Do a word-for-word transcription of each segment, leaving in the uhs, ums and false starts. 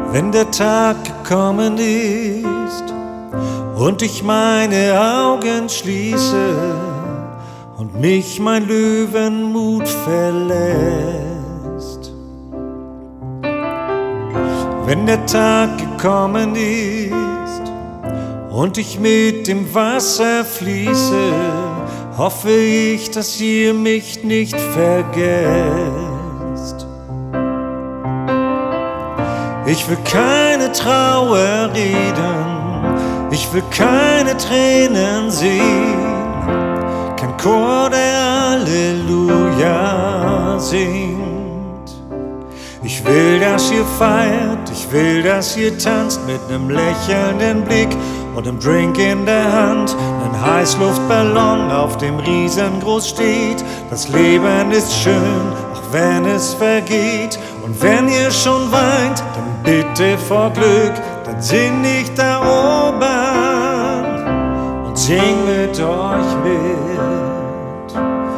Wenn der Tag gekommen ist und ich meine Augen schließe und mich mein Löwenmut verlässt. Wenn der Tag gekommen ist und ich mit dem Wasser fließe, hoffe ich, dass ihr mich nicht vergesst. Ich will keine Trauer reden, ich will keine Tränen sehen, kein Chor, der Halleluja singt. Ich will, dass ihr feiert, ich will, dass ihr tanzt mit nem lächelnden Blick und nem Drink in der Hand, nen Heißluftballon, auf dem riesengroß steht: Das Leben ist schön, auch wenn es vergeht. Und wenn ihr schon weint, dann bitte vor Glück, dann sing ich da oben und sing mit euch mit.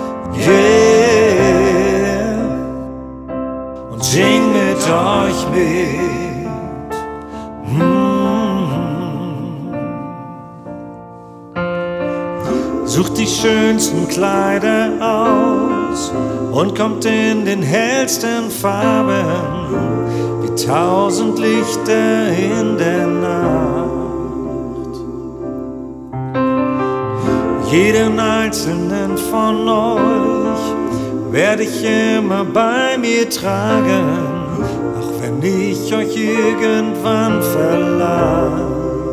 Yeah, und sing mit euch mit. Mm. Sucht die schönsten Kleider aus und kommt in den hellsten Farben, wie tausend Lichter in der Nacht. Jeden einzelnen von euch werde ich immer bei mir tragen, auch wenn ich euch irgendwann verlasse.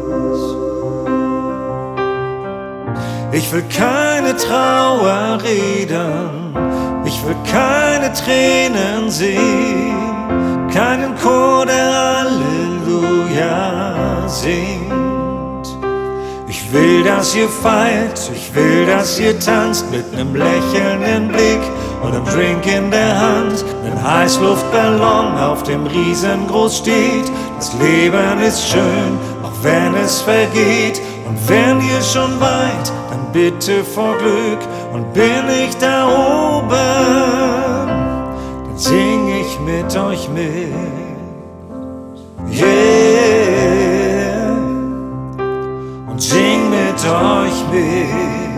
Ich will keine Trauer reden, ich will keine Tränen sehen, keinen Chor, der Halleluja singt. Ich will, dass ihr feiert, ich will, dass ihr tanzt mit nem lächelnden Blick und nem Drink in der Hand, nen Heißluftballon, auf dem riesengroß steht: Das Leben ist schön, auch wenn es vergeht. Und wenn ihr schon weint, dann bitte vor Glück, und bin ich da oben, dann sing ich mit euch mit. Yeah, und sing mit euch mit.